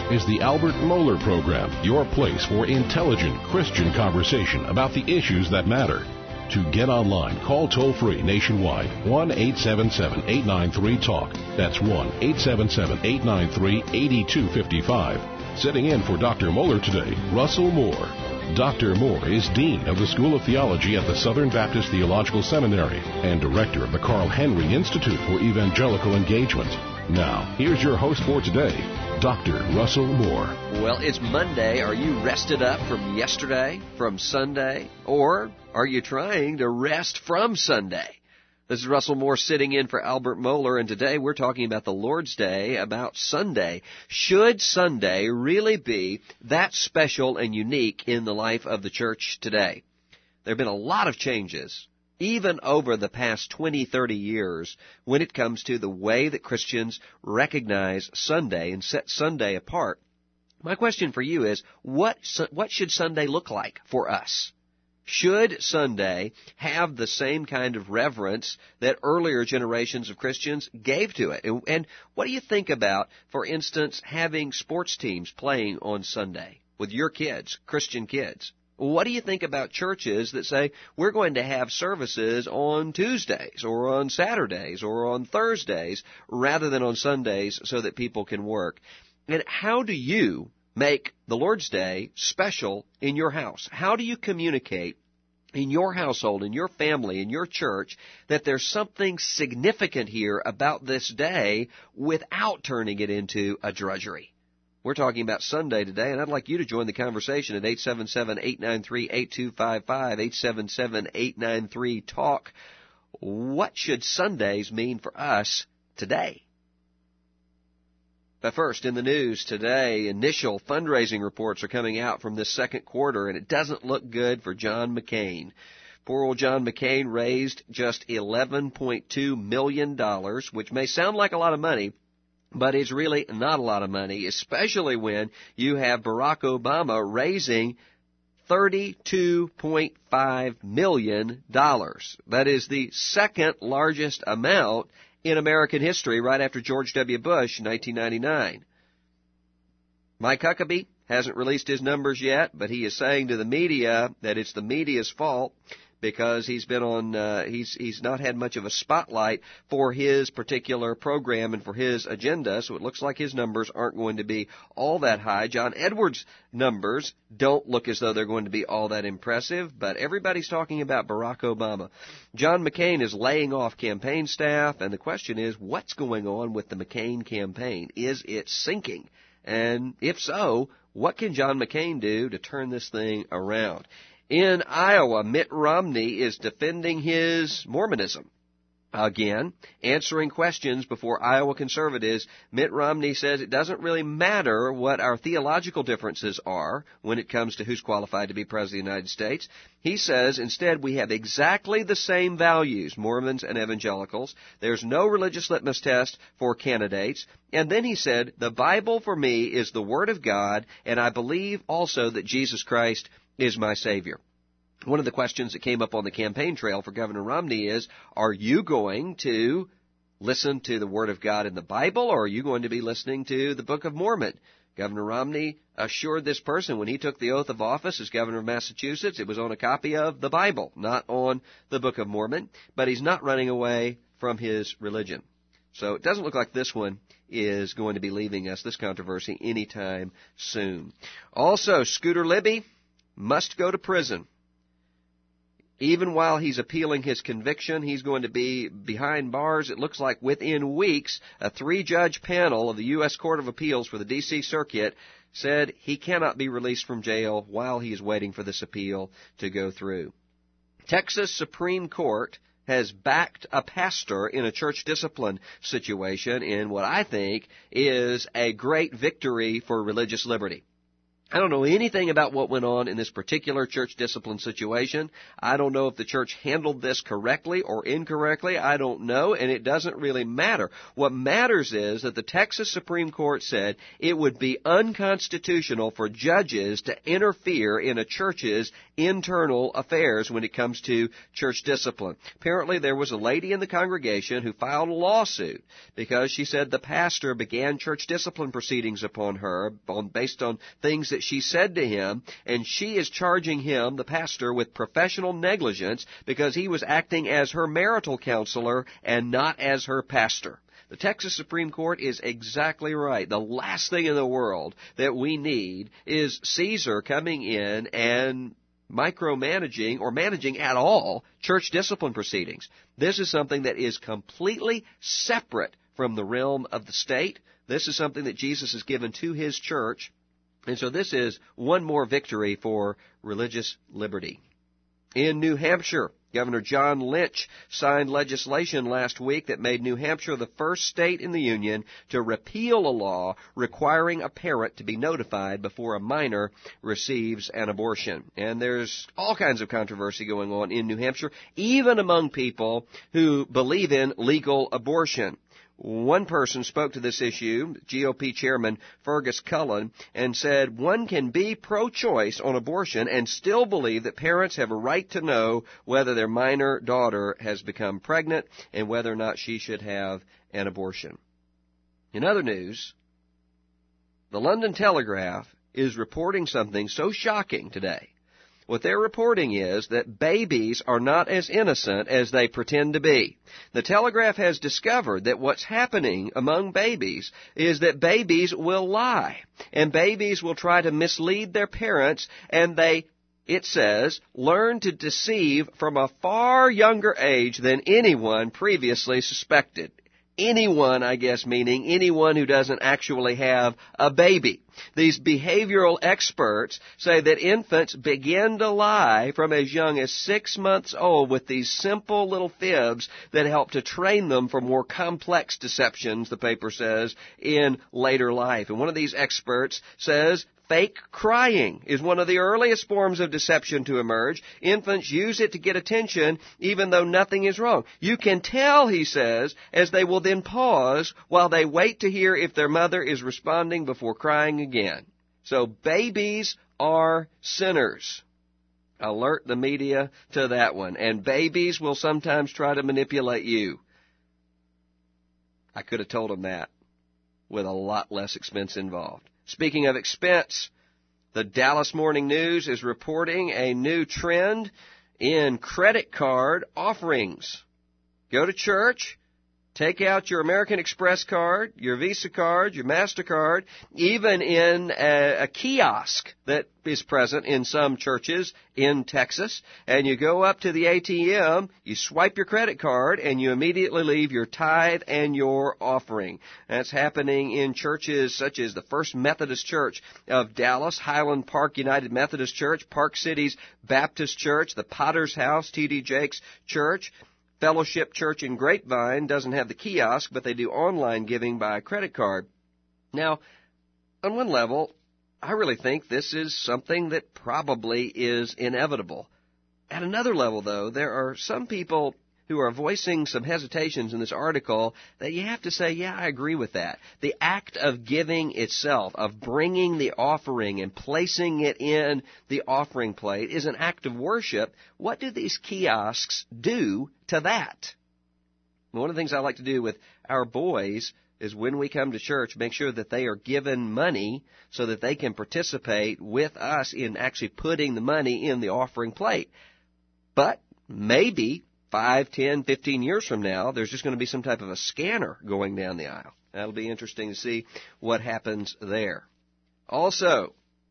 is the Albert Mohler Program, your place for intelligent Christian conversation about the issues that matter. To get online, call toll-free nationwide, 1-877-893-TALK. That's 1-877-893-8255. Sitting in for Dr. Mohler today, Russell Moore. Dr. Moore is Dean of the School of Theology at the Southern Baptist Theological Seminary and Director of the Carl Henry Institute for Evangelical Engagement. Now, here's your host for today, Dr. Russell Moore. Well, it's Monday. Are you rested up from yesterday, from Sunday, or are you trying to rest from Sunday? This is Russell Moore sitting in for Albert Mohler, and today we're talking about the Lord's Day, about Sunday. Should Sunday really be that special and unique in the life of the church today? There have been a lot of changes, even over the past 20, 30 years, when it comes to the way that Christians recognize Sunday and set Sunday apart. My question for you is, what should Sunday look like for us? Should Sunday have the same kind of reverence that earlier generations of Christians gave to it? And what do you think about, for instance, having sports teams playing on Sunday with your kids, Christian kids? What do you think about churches that say we're going to have services on Tuesdays or on Saturdays or on Thursdays rather than on Sundays so that people can work? And how do you make the Lord's Day special in your house? How do you communicate in your household, in your family, in your church, that there's something significant here about this day without turning it into a drudgery? We're talking about Sunday today, and I'd like you to join the conversation at 877-893-8255, 877-893-TALK. What should Sundays mean for us today? But first, in the news today, initial fundraising reports are coming out from this second quarter, and it doesn't look good for John McCain. Poor old John McCain raised just $11.2 million, which may sound like a lot of money, but it's really not a lot of money, especially when you have Barack Obama raising $32.5 million. That is the second largest amount in American history, right after George W. Bush in 1999. Mike Huckabee hasn't released his numbers yet, but he is saying to the media that it's the media's fault because he's been on, he's not had much of a spotlight for his particular program and for his agenda, so it looks like his numbers aren't going to be all that high. John Edwards' numbers don't look as though they're going to be all that impressive, but everybody's talking about Barack Obama. John McCain is laying off campaign staff, and the question is, what's going on with the McCain campaign? Is it sinking? And if so, what can John McCain do to turn this thing around? In Iowa, Mitt Romney is defending his Mormonism. Again, answering questions before Iowa conservatives, Mitt Romney says it doesn't really matter what our theological differences are when it comes to who's qualified to be President of the United States. He says instead we have exactly the same values, Mormons and evangelicals. There's no religious litmus test for candidates. And then he said, the Bible for me is the Word of God, and I believe also that Jesus Christ is my Savior. One of the questions that came up on the campaign trail for Governor Romney is, are you going to listen to the Word of God in the Bible, or are you going to be listening to the Book of Mormon? Governor Romney assured this person when he took the oath of office as governor of Massachusetts, it was on a copy of the Bible, not on the Book of Mormon, but he's not running away from his religion. So it doesn't look like this one is going to be leaving us, this controversy, anytime soon. Also, Scooter Libby must go to prison. Even while he's appealing his conviction, he's going to be behind bars. It looks like within weeks, a 3-judge panel of the U.S. Court of Appeals for the D.C. Circuit said he cannot be released from jail while he is waiting for this appeal to go through. Texas Supreme Court has backed a pastor in a church discipline situation in what I think is a great victory for religious liberty. I don't know anything about what went on in this particular church discipline situation. I don't know if the church handled this correctly or incorrectly. I don't know, and it doesn't really matter. What matters is that the Texas Supreme Court said it would be unconstitutional for judges to interfere in a church's internal affairs when it comes to church discipline. Apparently, there was a lady in the congregation who filed a lawsuit because she said the pastor began church discipline proceedings upon her based on things that she said to him, and she is charging him, the pastor, with professional negligence because he was acting as her marital counselor and not as her pastor. The Texas Supreme Court is exactly right. The last thing in the world that we need is Caesar coming in and micromanaging or managing at all church discipline proceedings. This is something that is completely separate from the realm of the state. This is something that Jesus has given to his church. And so this is one more victory for religious liberty. In New Hampshire, Governor John Lynch signed legislation last week that made New Hampshire the first state in the union to repeal a law requiring a parent to be notified before a minor receives an abortion. And there's all kinds of controversy going on in New Hampshire, even among people who believe in legal abortion. One person spoke to this issue, GOP Chairman Fergus Cullen, and said one can be pro-choice on abortion and still believe that parents have a right to know whether their minor daughter has become pregnant and whether or not she should have an abortion. In other news, the London Telegraph is reporting something so shocking today. What they're reporting is that babies are not as innocent as they pretend to be. The Telegraph has discovered that what's happening among babies is that babies will lie, and babies will try to mislead their parents, and they, it says, learn to deceive from a far younger age than anyone previously suspected. Anyone, I guess, meaning anyone who doesn't actually have a baby. These behavioral experts say that infants begin to lie from as young as 6 months old with these simple little fibs that help to train them for more complex deceptions, the paper says, in later life. And one of these experts says fake crying is one of the earliest forms of deception to emerge. Infants use it to get attention even though nothing is wrong. You can tell, he says, as they will then pause while they wait to hear if their mother is responding before crying again. So babies are sinners. Alert the media to that one. And babies will sometimes try to manipulate you. I could have told them that with a lot less expense involved. Speaking of expense, the Dallas Morning News is reporting a new trend in credit card offerings. Go to church, take out your American Express card, your Visa card, your MasterCard, even in a kiosk that is present in some churches in Texas, and you go up to the ATM, you swipe your credit card, and you immediately leave your tithe and your offering. That's happening in churches such as the First Methodist Church of Dallas, Highland Park United Methodist Church, Park Cities Baptist Church, the Potter's House, T.D. Jakes Church. Fellowship Church in Grapevine doesn't have the kiosk, but they do online giving by credit card. Now, on one level, I really think this is something that probably is inevitable. At another level, though, there are some people who are voicing some hesitations in this article that you have to say, yeah, I agree with that. The act of giving itself, of bringing the offering and placing it in the offering plate is an act of worship. What do these kiosks do to that? One of the things I like to do with our boys is when we come to church, make sure that they are given money so that they can participate with us in actually putting the money in the offering plate. But maybe 5, 10, 15 years from now, there's just going to be some type of a scanner going down the aisle. That'll be interesting to see what happens there. Also,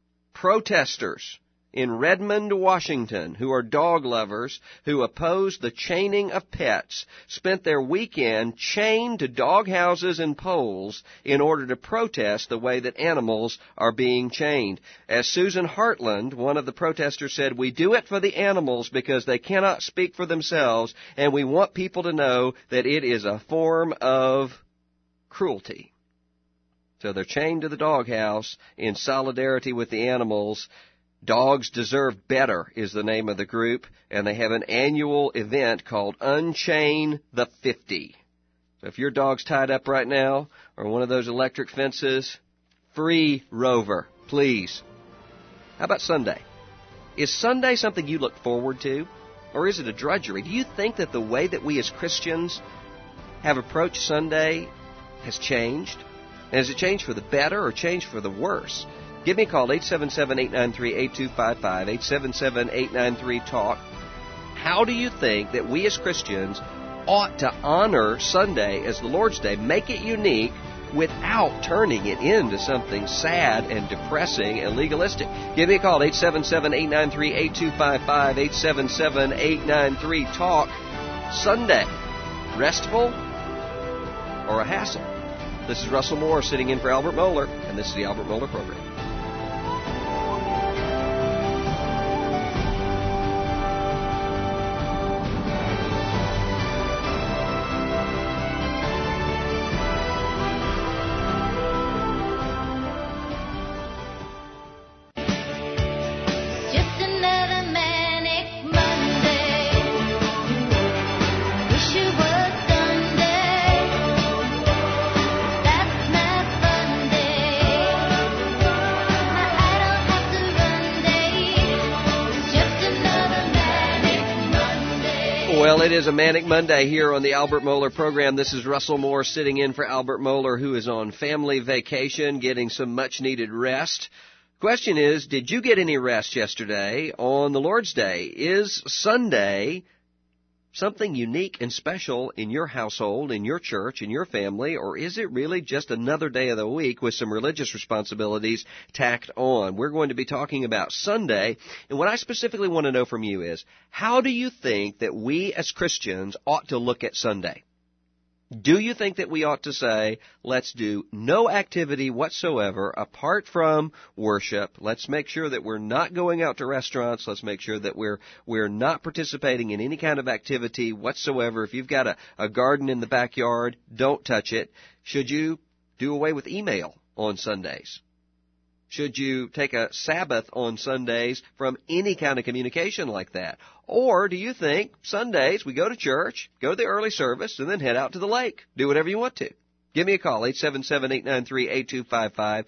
protesters in Redmond, Washington, who are dog lovers, who oppose the chaining of pets, spent their weekend chained to dog houses and poles in order to protest the way that animals are being chained. As Susan Hartland, one of the protesters, said, "We do it for the animals because they cannot speak for themselves, and we want people to know that it is a form of cruelty." So they're chained to the doghouse in solidarity with the animals. Dogs Deserve Better is the name of the group, and they have an annual event called Unchain the 50. So if your dog's tied up right now, or one of those electric fences, free Rover, please. How about Sunday? Is Sunday something you look forward to, or is it a drudgery? Do you think that the way that we as Christians have approached Sunday has changed? And has it changed for the better or changed for the worse? Give me a call, 877-893-8255, 877-893-TALK. How do you think that we as Christians ought to honor Sunday as the Lord's Day, make it unique, without turning it into something sad and depressing and legalistic? Give me a call, 877-893-8255, 877-893-TALK. Sunday, restful or a hassle? This is Russell Moore sitting in for Albert Mohler, and this is the Albert Mohler Program. Well, it is a Manic Monday here on the Albert Mohler Program. This is Russell Moore sitting in for Albert Mohler, who is on family vacation, getting some much-needed rest. Question is, did you get any rest yesterday on the Lord's Day? Is Sunday something unique and special in your household, in your church, in your family, or is it really just another day of the week with some religious responsibilities tacked on? We're going to be talking about Sunday, and what I specifically want to know from you is, how do you think that we as Christians ought to look at Sunday? Do you think that we ought to say, let's do no activity whatsoever apart from worship? Let's make sure that we're not going out to restaurants. Let's make sure that we're not participating in any kind of activity whatsoever. If you've got a garden in the backyard, don't touch it. Should you do away with email on Sundays? Should you take a Sabbath on Sundays from any kind of communication like that? Or do you think Sundays we go to church, go to the early service, and then head out to the lake? Do whatever you want to. Give me a call, 877-893-8255,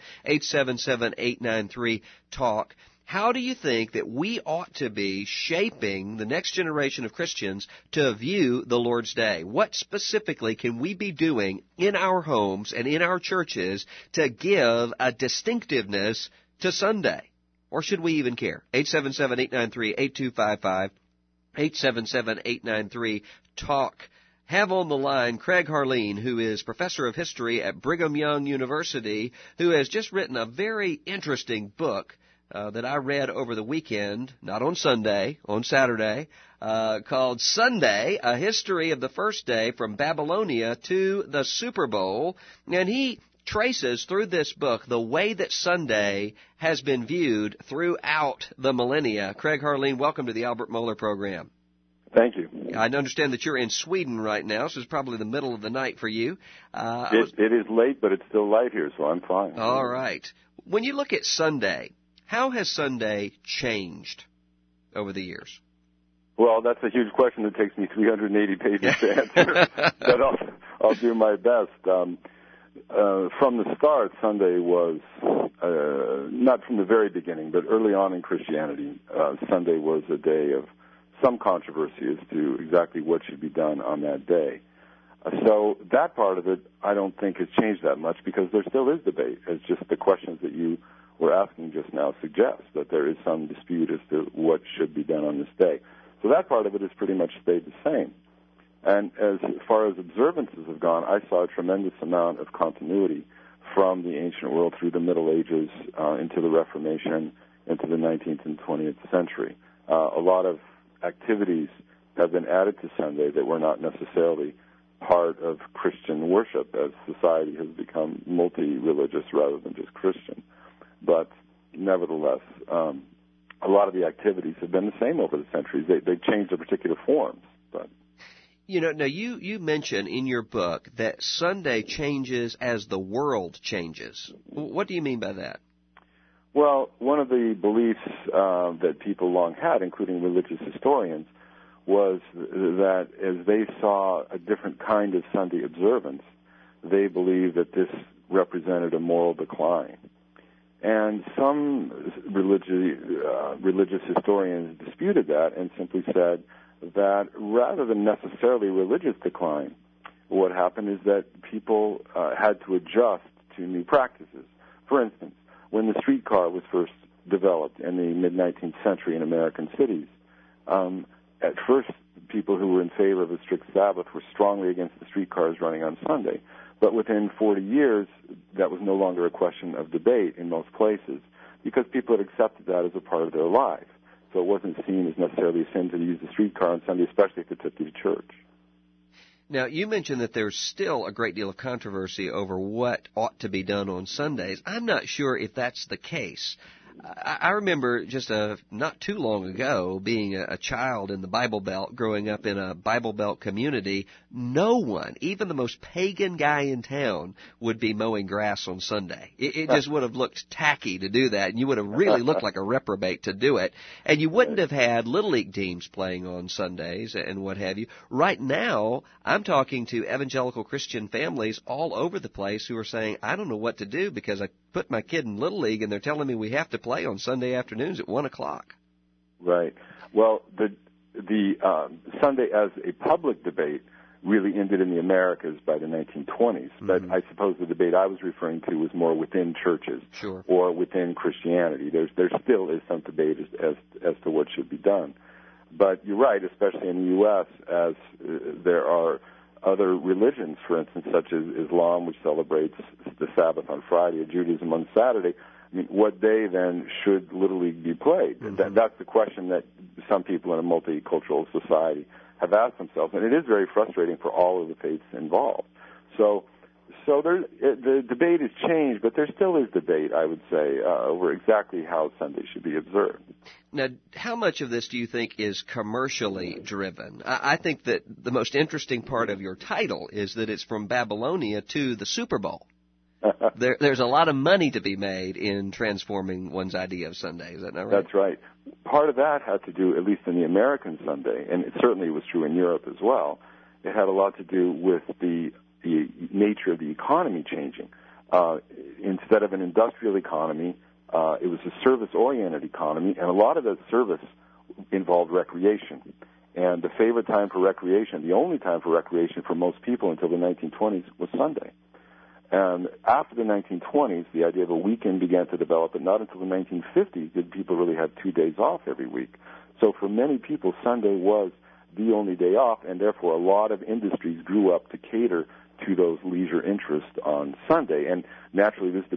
877-893-TALK. How do you think that we ought to be shaping the next generation of Christians to view the Lord's Day? What specifically can we be doing in our homes and in our churches to give a distinctiveness to Sunday? Or should we even care? 877-893-8255, 877-893-TALK. Have on the line Craig Harleen, who is professor of history at Brigham Young University, who has just written a very interesting book that I read over the weekend, not on Sunday, on Saturday, called Sunday, A History of the First Day from Babylonia to the Super Bowl. And he traces through this book the way that Sunday has been viewed throughout the millennia. Craig Harleen, welcome to the Albert Mohler Program. Thank you. I understand that you're in Sweden right now, so it's probably the middle of the night for you. It is late, but it's still light here, so I'm fine. All right. When you look at Sunday, how has Sunday changed over the years? Well, that's a huge question that takes me 380 pages to answer, but I'll do my best. From the start, Sunday was, not from the very beginning, but early on in Christianity, Sunday was a day of some controversy as to exactly what should be done on that day. So that part of it, I don't think has changed that much because there still is debate. It's just the questions that you were asking just now suggest that there is some dispute as to what should be done on this day. So that part of it has pretty much stayed the same. And as far as observances have gone, I saw a tremendous amount of continuity from the ancient world through the Middle Ages into the Reformation, into the 19th and 20th century. A lot of activities have been added to Sunday that were not necessarily part of Christian worship as society has become multi-religious rather than just Christian. But nevertheless, a lot of the activities have been the same over the centuries. They've changed their particular forms. But You know, now you mention in your book that Sunday changes as the world changes. What do you mean by that? Well, one of the beliefs that people long had, including religious historians, was that as they saw a different kind of Sunday observance, they believed that this represented a moral decline. And some religious historians disputed that and simply said that rather than necessarily religious decline, what happened is that people had to adjust to new practices. For instance, when the streetcar was first developed in the mid-19th century in American cities, at first people who were in favor of a strict Sabbath were strongly against the streetcars running on Sunday. But within 40 years, that was no longer a question of debate in most places because people had accepted that as a part of their life. So it wasn't seen as necessarily a sin to use the streetcar on Sunday, especially if it took you to church. Now, you mentioned that there's still a great deal of controversy over what ought to be done on Sundays. I'm not sure if that's the case. I remember just not too long ago being a child in the Bible Belt, growing up in a Bible Belt community. No one, even the most pagan guy in town, would be mowing grass on Sunday. It just would have looked tacky to do that, and you would have really looked like a reprobate to do it. And you wouldn't have had Little League teams playing on Sundays and what have you. Right now, I'm talking to evangelical Christian families all over the place who are saying, I don't know what to do because I put my kid in Little League and they're telling me we have to play on Sunday afternoons at 1 o'clock. Right. Well, the Sunday as a public debate really ended in the Americas by the 1920s. But I suppose the debate I was referring to was more within churches or within Christianity. There still is some debate as to what should be done. But you're right, especially in the U.S., as there are other religions, for instance, such as Islam, which celebrates the Sabbath on Friday, or Judaism on Saturday. I mean, what day then should Little League be played? That's the question that some people in a multicultural society have asked themselves, and it is very frustrating for all of the faiths involved. So the debate has changed, but there still is debate, I would say, over exactly how Sunday should be observed. Now, how much of this do you think is commercially driven? I think that the most interesting part of your title is that it's from Babylonia to the Super Bowl. There's a lot of money to be made in transforming one's idea of Sunday. Is that not right? That's right. Part of that had to do, at least in the American Sunday, and it certainly was true in Europe as well, it had a lot to do with the nature of the economy changing. Instead of an industrial economy, it was a service-oriented economy, and a lot of that service involved recreation. And the favorite time for recreation, the only time for recreation for most people until the 1920s, was Sunday. And after the 1920s, the idea of a weekend began to develop, and not until the 1950s did people really have 2 days off every week. So for many people, Sunday was the only day off, and therefore a lot of industries grew up to cater to those leisure interests on Sunday. And naturally, this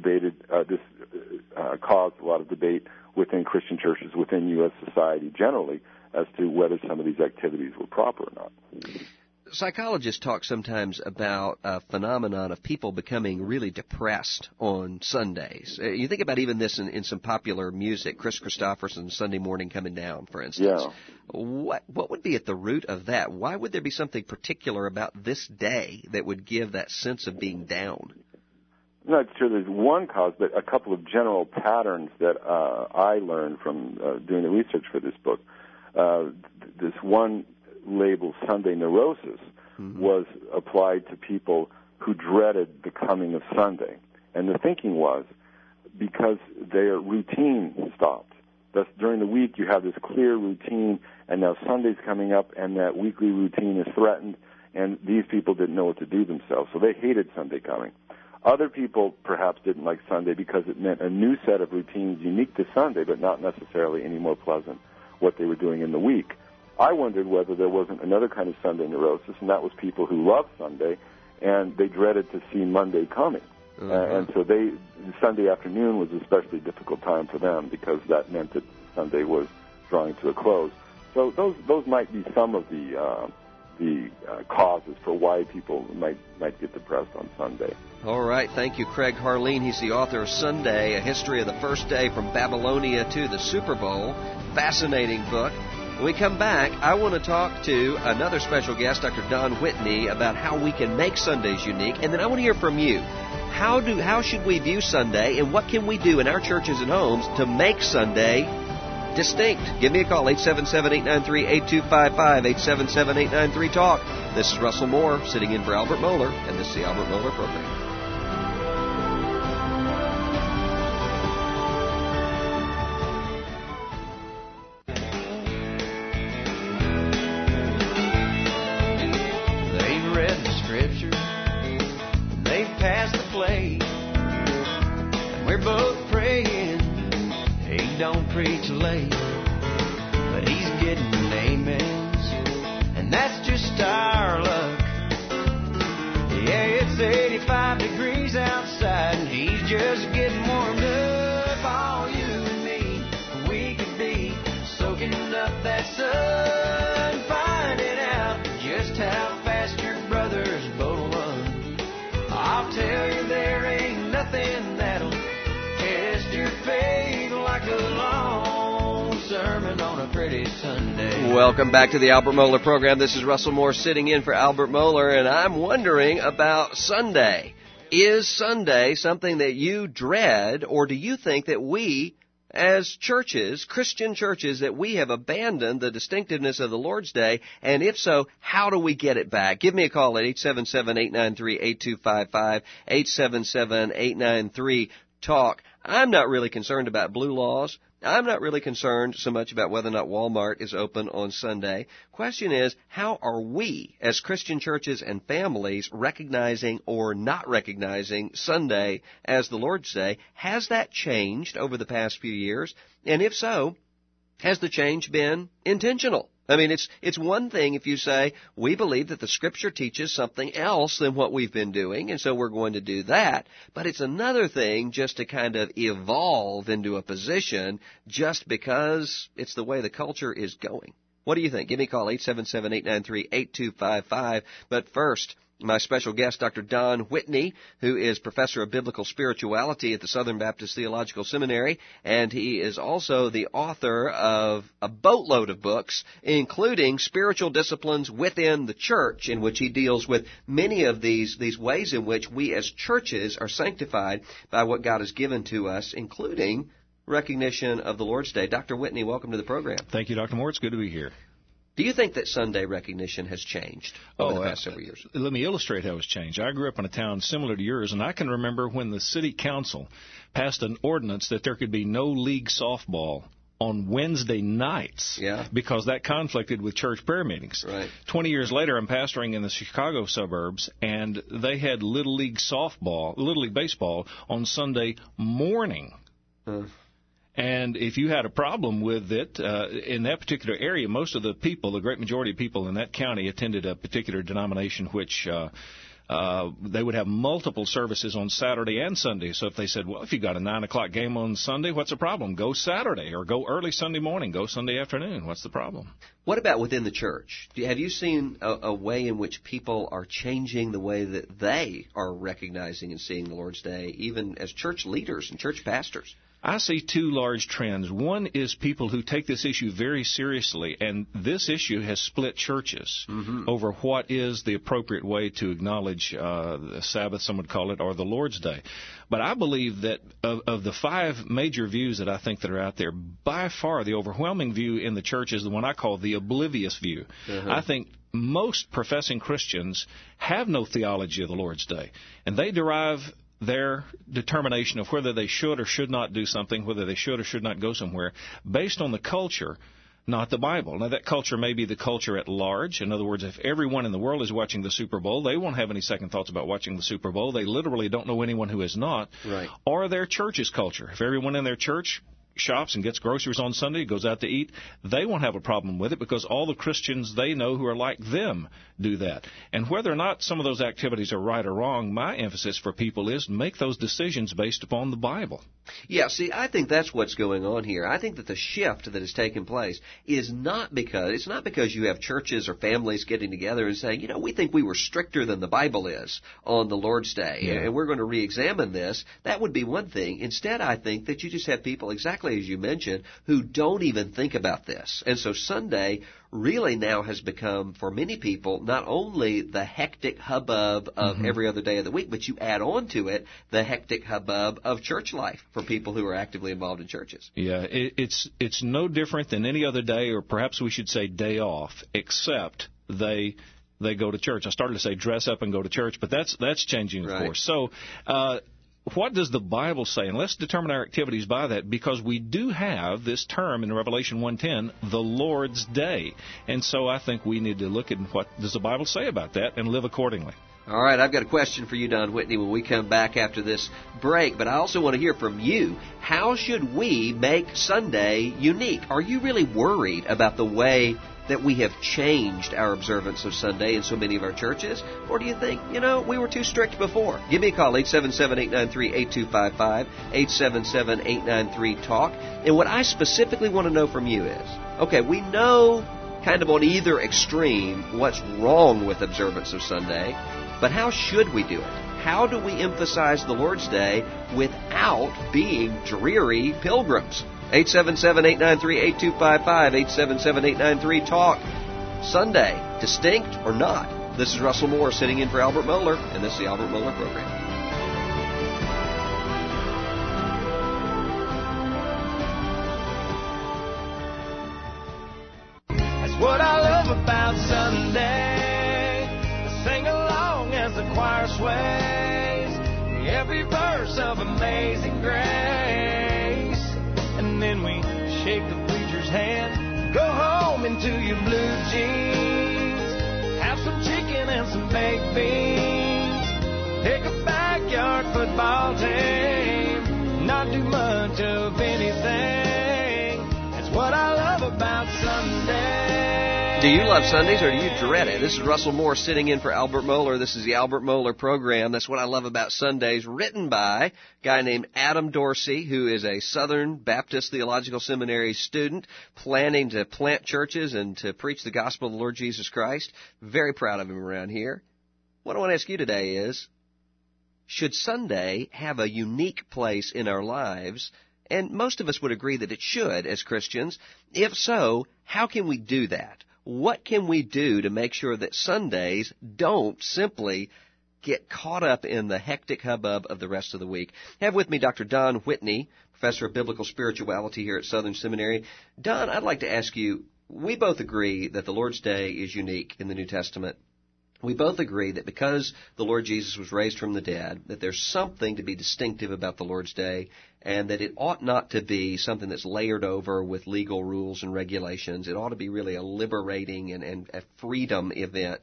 caused a lot of debate within Christian churches, within U.S. society generally, as to whether some of these activities were proper or not. Psychologists talk sometimes about a phenomenon of people becoming really depressed on Sundays. You think about even this in some popular music, Chris Christopherson's Sunday Morning Coming Down, for instance. Yeah. What would be at the root of that? Why would there be something particular about this day that would give that sense of being down? I'm not sure there's one cause, but a couple of general patterns that I learned from doing the research for this book. This one label, Sunday neurosis, was applied to people who dreaded the coming of Sunday. And the thinking was because their routine stopped. Thus, during the week, you have this clear routine, and now Sunday's coming up, and that weekly routine is threatened, and these people didn't know what to do themselves, so they hated Sunday coming. Other people perhaps didn't like Sunday because it meant a new set of routines unique to Sunday, but not necessarily any more pleasant what they were doing in the week. I wondered whether there wasn't another kind of Sunday neurosis, and that was people who loved Sunday, and they dreaded to see Monday coming. And so Sunday afternoon was an especially difficult time for them because that meant that Sunday was drawing to a close. So those might be some of the causes for why people might get depressed on Sunday. All right. Thank you, Craig Harleen. He's the author of Sunday, A History of the First Day from Babylonia to the Super Bowl. Fascinating book. When we come back, I want to talk to another special guest, Dr. Don Whitney, about how we can make Sundays unique. And then I want to hear from you. How should we view Sunday, and what can we do in our churches and homes to make Sunday distinct? Give me a call, 877-893-8255, 877-893-TALK. This is Russell Moore sitting in for Albert Mohler, and this is the Albert Mohler Program. They've read the scripture, they've passed the plate, and we're both praying. He don't preach late, but he's getting amens, and that's just our luck. Yeah, it's 85 degrees outside, and he's just getting warmed up. All you and me, we could be soaking up that sun, finding out just how fast your brother's boat will run. I'll tell you, there ain't nothing that'll test your faith like a long sermon on a pretty Sunday. Welcome back to the Albert Mohler Program. This is Russell Moore sitting in for Albert Mohler, and I'm wondering about Sunday. Is Sunday something that you dread, or do you think that we, as churches, Christian churches, that we have abandoned the distinctiveness of the Lord's Day? And if so, how do we get it back? Give me a call at 877-893-8255, 877-893-TALK. I'm not really concerned about blue laws. I'm not really concerned so much about whether or not Walmart is open on Sunday. Question is, how are we, as Christian churches and families, recognizing or not recognizing Sunday as the Lord's Day? Has that changed over the past few years? And if so, has the change been intentional? I mean, it's one thing if you say, we believe that the Scripture teaches something else than what we've been doing, and so we're going to do that. But it's another thing just to kind of evolve into a position just because it's the way the culture is going. What do you think? Give me a call, 877-893-8255. But first, my special guest, Dr. Don Whitney, who is professor of biblical spirituality at the Southern Baptist Theological Seminary, and he is also the author of a boatload of books, including Spiritual Disciplines Within the Church, in which he deals with many of these ways in which we as churches are sanctified by what God has given to us, including recognition of the Lord's Day. Dr. Whitney, welcome to the program. Thank you, Dr. Moore. It's good to be here. Do you think that Sunday recognition has changed over the past several years? Let me illustrate how it's changed. I grew up in a town similar to yours, and I can remember when the city council passed an ordinance that there could be no league softball on Wednesday nights because that conflicted with church prayer meetings. Right. 20 years later, I'm pastoring in the Chicago suburbs, and they had Little League baseball on Sunday morning. And if you had a problem with it, in that particular area, most of the people, the great majority of people in that county attended a particular denomination which they would have multiple services on Saturday and Sunday. So if they said, well, if you got a 9 o'clock game on Sunday, what's the problem? Go Saturday, or go early Sunday morning, go Sunday afternoon. What's the problem? What about within the church? Have you seen a way in which people are changing the way that they are recognizing and seeing the Lord's Day, even as church leaders and church pastors? I see two large trends. One is people who take this issue very seriously, and this issue has split churches over what is the appropriate way to acknowledge the Sabbath, some would call it, or the Lord's Day. But I believe that of the five major views that I think that are out there, by far the overwhelming view in the church is the one I call the oblivious view. I think most professing Christians have no theology of the Lord's Day, and they derive their determination of whether they should or should not do something, whether they should or should not go somewhere, based on the culture, not the Bible. Now, that culture may be the culture at large. In other words, if everyone in the world is watching the Super Bowl, they won't have any second thoughts about watching the Super Bowl. They literally don't know anyone who is not. Right. Or their church's culture. If everyone in their church shops and gets groceries on Sunday, goes out to eat, they won't have a problem with it because all the Christians they know who are like them do that. And whether or not some of those activities are right or wrong, my emphasis for people is make those decisions based upon the Bible. Yeah, see, I think that's what's going on here. I think that the shift that has taken place is not because you have churches or families getting together and saying, we think we were stricter than the Bible is on the Lord's Day, and we're going to re-examine this. That would be one thing. Instead, I think that you just have people exactly especially as you mentioned, who don't even think about this. And so Sunday really now has become, for many people, not only the hectic hubbub of every other day of the week, but you add on to it the hectic hubbub of church life for people who are actively involved in churches. Yeah, it's no different than any other day, or perhaps we should say day off, except they go to church. I started to say dress up and go to church, but that's changing, of course. So what does the Bible say? And let's determine our activities by that, because we do have this term in Revelation 1:10, the Lord's Day. And so I think we need to look at what does the Bible say about that and live accordingly. All right, I've got a question for you, Don Whitney, when we come back after this break. But I also want to hear from you. How should we make Sunday unique? Are you really worried about the way that we have changed our observance of Sunday in so many of our churches? Or do you think, we were too strict before? Give me a call, 877-893-8255, 877-893-TALK. And what I specifically want to know from you is, okay, we know kind of on either extreme what's wrong with observance of Sunday, but how should we do it? How do we emphasize the Lord's Day without being dreary pilgrims? 877-893-8255, 877-893-TALK. Sunday, distinct or not? This is Russell Moore sitting in for Albert Mohler, and this is the Albert Mohler Program. That's what I love about Sunday. I sing along as the choir sways every verse of Amazing Grace. And then we shake the preacher's hand, go home into your blue jeans, have some chicken and some baked beans, pick a backyard football team, not do much of anything. That's what I love about Sunday. Do you love Sundays or do you dread it? This is Russell Moore sitting in for Albert Mohler. This is the Albert Mohler Program. That's what I love about Sundays, written by a guy named Adam Dorsey, who is a Southern Baptist Theological Seminary student planning to plant churches and to preach the gospel of the Lord Jesus Christ. Very proud of him around here. What I want to ask you today is, should Sunday have a unique place in our lives? And most of us would agree that it should as Christians. If so, how can we do that? What can we do to make sure that Sundays don't simply get caught up in the hectic hubbub of the rest of the week? I have with me Dr. Don Whitney, professor of biblical spirituality here at Southern Seminary. Don, I'd like to ask you, we both agree that the Lord's Day is unique in the New Testament. We both agree that because the Lord Jesus was raised from the dead, that there's something to be distinctive about the Lord's Day, and that it ought not to be something that's layered over with legal rules and regulations. It ought to be really a liberating and a freedom event,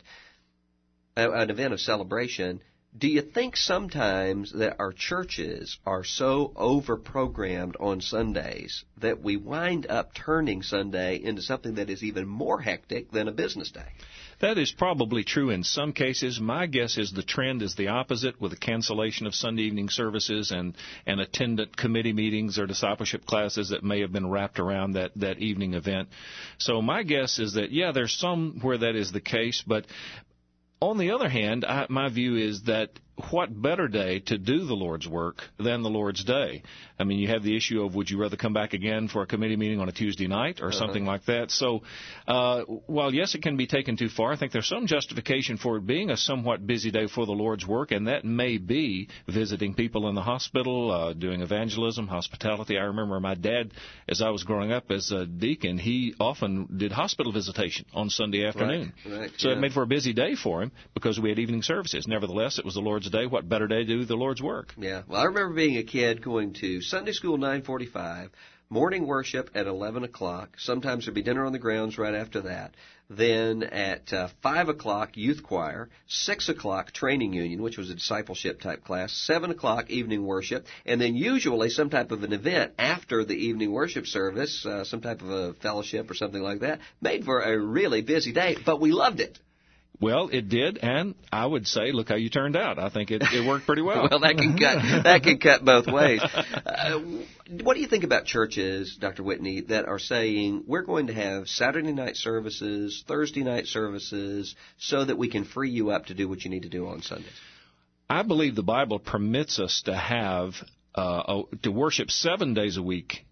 an event of celebration. Do you think sometimes that our churches are so over-programmed on Sundays that we wind up turning Sunday into something that is even more hectic than a business day? That is probably true in some cases. My guess is the trend is the opposite, with the cancellation of Sunday evening services and attendant committee meetings or discipleship classes that may have been wrapped around that evening event. So my guess is that, yeah, there's some where that is the case, but on the other hand, my view is that what better day to do the Lord's work than the Lord's Day? I mean, you have the issue of would you rather come back again for a committee meeting on a Tuesday night or something like that. So while, yes, it can be taken too far, I think there's some justification for it being a somewhat busy day for the Lord's work, and that may be visiting people in the hospital, doing evangelism, hospitality. I remember my dad, as I was growing up as a deacon, he often did hospital visitation on Sunday afternoon. Right, so yeah. It made for a busy day for him because we had evening services. Nevertheless, it was the Lord's Day. What better day to do the Lord's work? Yeah. Well, I remember being a kid going to Sunday school 9:45, morning worship at 11 o'clock. Sometimes there'd be dinner on the grounds right after that. Then at 5 o'clock, youth choir. 6 o'clock, training union, which was a discipleship type class. 7 o'clock, evening worship. And then usually some type of an event after the evening worship service, some type of a fellowship or something like that. Made for a really busy day, but we loved it. Well, it did, and I would say, look how you turned out. I think it worked pretty well. Well, that can cut both ways. What do you think about churches, Dr. Whitney, that are saying we're going to have Saturday night services, Thursday night services, so that we can free you up to do what you need to do on Sundays? I believe the Bible permits us to have to worship 7 days a week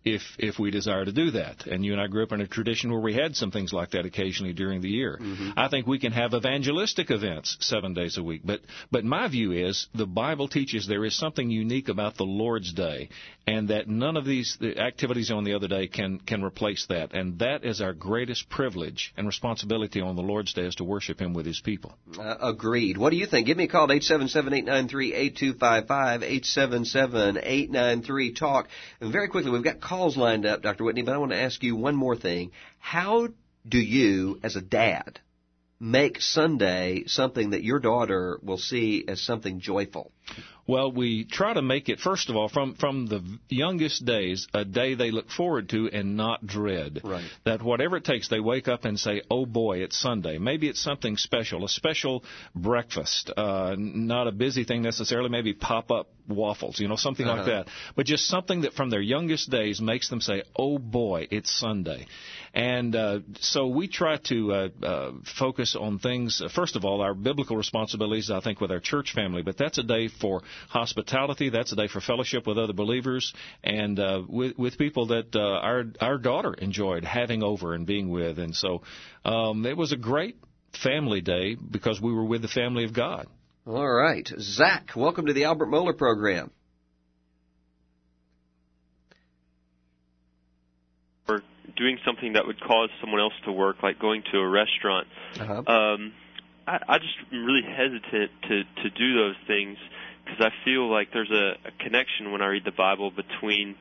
if we desire to do that. And you and I grew up in a tradition where we had some things like that occasionally during the year. I think we can have evangelistic events 7 days a week. But my view is the Bible teaches there is something unique about the Lord's Day, and that none of these activities on the other day can replace that. And that is our greatest privilege and responsibility on the Lord's Day, is to worship Him with His people. Agreed. What do you think? Give me a call at 877-893-8255, 877-893-TALK. And very quickly, we've got calls lined up, Dr. Whitney, but I want to ask you one more thing. How do you, as a dad, make Sunday something that your daughter will see as something joyful? Well, we try to make it, first of all, from the youngest days, a day they look forward to and not dread. Right. That whatever it takes, they wake up and say, oh boy, it's Sunday. Maybe it's something special, a special breakfast, not a busy thing necessarily, maybe pop-up waffles, something like that. But just something that from their youngest days makes them say, oh boy, it's Sunday. And so we try to focus on things, first of all, our biblical responsibilities, I think, with our church family. But that's a day for hospitality. That's a day for fellowship with other believers and with people that our daughter enjoyed having over and being with. And so it was a great family day because we were with the family of God. All right. Zach, welcome to the Albert Mohler program. Or doing something that would cause someone else to work, like going to a restaurant. I just am really hesitant to do those things because I feel like there's a connection when I read the Bible between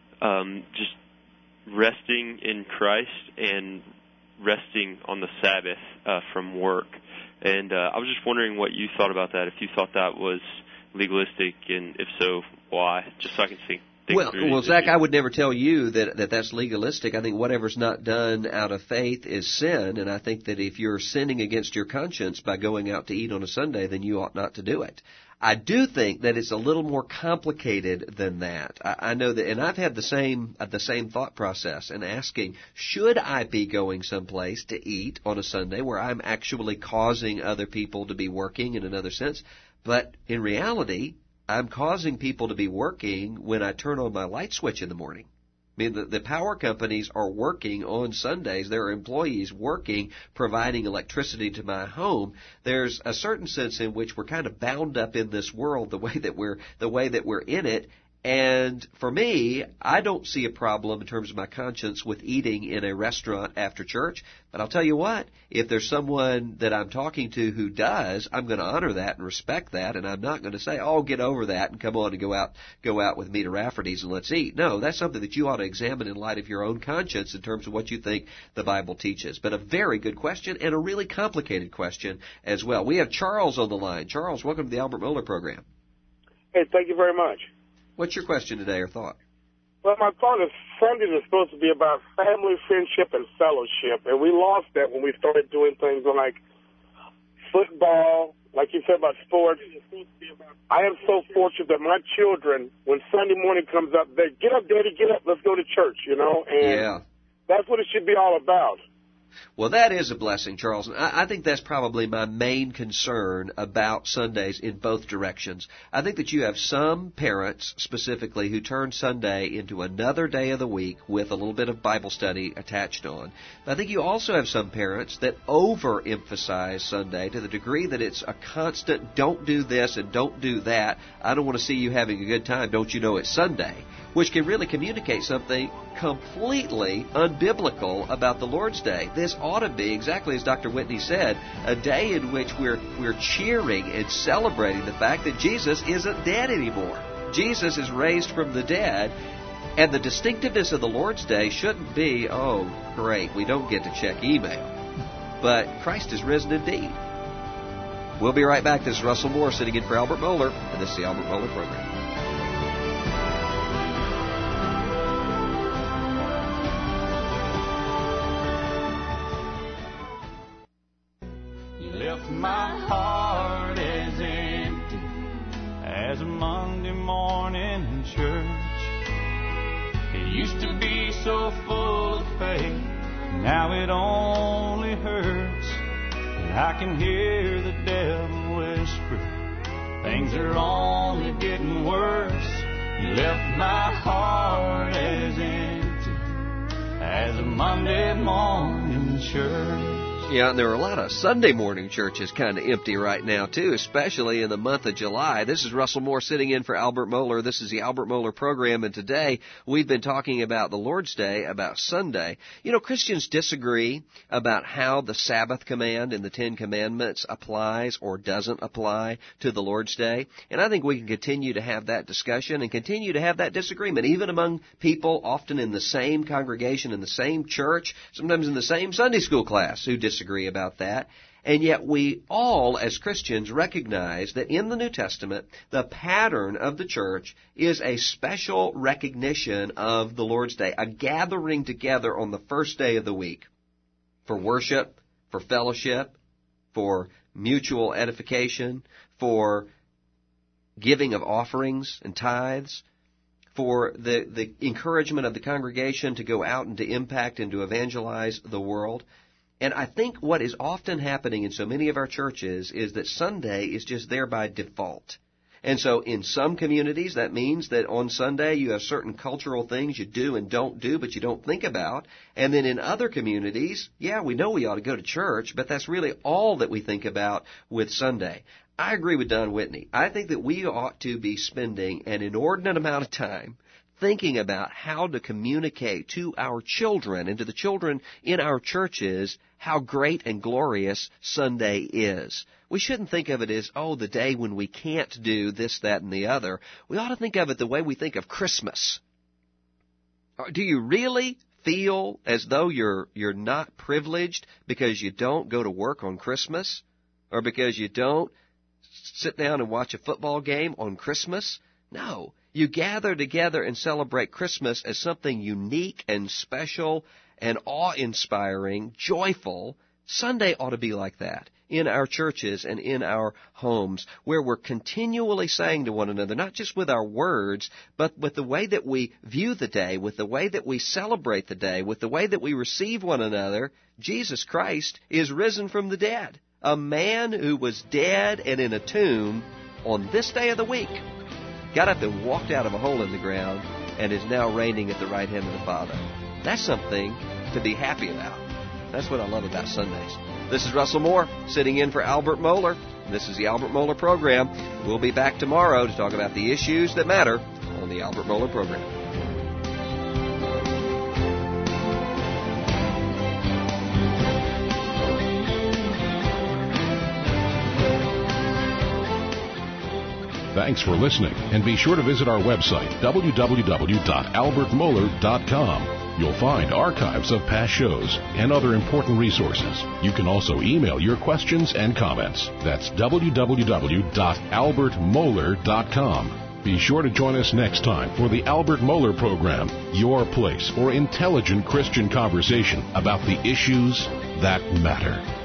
just resting in Christ and resting on the Sabbath from work. And I was just wondering what you thought about that, if you thought that was legalistic, and if so, why, just so I can see. Well, Zach, I would never tell you that that's legalistic. I think whatever's not done out of faith is sin, and I think that if you're sinning against your conscience by going out to eat on a Sunday, then you ought not to do it. I do think that it's a little more complicated than that. I know that, and I've had the same thought process and asking, should I be going someplace to eat on a Sunday where I'm actually causing other people to be working in another sense? But in reality, I'm causing people to be working when I turn on my light switch in the morning. I mean, the power companies are working on Sundays. There are employees working, providing electricity to my home. There's a certain sense in which we're kind of bound up in this world the way that we're in it. And for me, I don't see a problem in terms of my conscience with eating in a restaurant after church. But I'll tell you what, if there's someone that I'm talking to who does, I'm going to honor that and respect that, and I'm not going to say, oh, get over that and come on and go out with me to Rafferty's and let's eat. No, that's something that you ought to examine in light of your own conscience in terms of what you think the Bible teaches. But a very good question and a really complicated question as well. We have Charles on the line. Charles, welcome to the Albert Mohler program. Hey, thank you very much. What's your question today or thought? Well, my thought is Sundays is supposed to be about family, friendship, and fellowship, and we lost that when we started doing things like football, like you said about sports. I am so fortunate that my children, when Sunday morning comes up, they get up, Daddy, get up, let's go to church, and that's what it should be all about. Well, that is a blessing, Charles. And I think that's probably my main concern about Sundays in both directions. I think that you have some parents specifically who turn Sunday into another day of the week with a little bit of Bible study attached on. But I think you also have some parents that overemphasize Sunday to the degree that it's a constant don't do this and don't do that. I don't want to see you having a good time. Don't you know it's Sunday? Which can really communicate something completely unbiblical about the Lord's Day. This ought to be, exactly as Dr. Whitney said, a day in which we're cheering and celebrating the fact that Jesus isn't dead anymore. Jesus is raised from the dead, and the distinctiveness of the Lord's Day shouldn't be, oh, great, we don't get to check email. But Christ is risen indeed. We'll be right back. This is Russell Moore sitting in for Albert Mohler, and this is the Albert Mohler program. My heart as empty as a Monday morning in church. It used to be so full of faith, now it only hurts. And I can hear the devil whisper, things are only getting worse. You left my heart as empty as a Monday morning church. Yeah, and there are a lot of Sunday morning churches kind of empty right now, too, especially in the month of July. This is Russell Moore sitting in for Albert Mohler. This is the Albert Mohler program, and today we've been talking about the Lord's Day, about Sunday. You know, Christians disagree about how the Sabbath command in the Ten Commandments applies or doesn't apply to the Lord's Day, and I think we can continue to have that discussion and continue to have that disagreement, even among people often in the same congregation, in the same church, sometimes in the same Sunday school class who disagree about that. And yet we all, as Christians, recognize that in the New Testament, the pattern of the church is a special recognition of the Lord's Day, a gathering together on the first day of the week for worship, for fellowship, for mutual edification, for giving of offerings and tithes, for the encouragement of the congregation to go out and to impact and to evangelize the world. And I think what is often happening in so many of our churches is that Sunday is just there by default. And so in some communities, that means that on Sunday you have certain cultural things you do and don't do, but you don't think about. And then in other communities, yeah, we know we ought to go to church, but that's really all that we think about with Sunday. I agree with Don Whitney. I think that we ought to be spending an inordinate amount of time thinking about how to communicate to our children and to the children in our churches how great and glorious Sunday is. We shouldn't think of it as, the day when we can't do this, that, and the other. We ought to think of it the way we think of Christmas. Do you really feel as though you're not privileged because you don't go to work on Christmas? Or because you don't sit down and watch a football game on Christmas? No. You gather together and celebrate Christmas as something unique and special and awe-inspiring, joyful. Sunday ought to be like that in our churches and in our homes, where we're continually saying to one another, not just with our words, but with the way that we view the day, with the way that we celebrate the day, with the way that we receive one another, Jesus Christ is risen from the dead. A man who was dead and in a tomb on this day of the week got up and walked out of a hole in the ground and is now reigning at the right hand of the Father. That's something to be happy about. That's what I love about Sundays. This is Russell Moore sitting in for Albert Mohler. This is the Albert Mohler program. We'll be back tomorrow to talk about the issues that matter on the Albert Mohler program. Thanks for listening, and be sure to visit our website, www.albertmohler.com. You'll find archives of past shows and other important resources. You can also email your questions and comments. That's www.albertmohler.com. Be sure to join us next time for the Albert Mohler program, your place for intelligent Christian conversation about the issues that matter.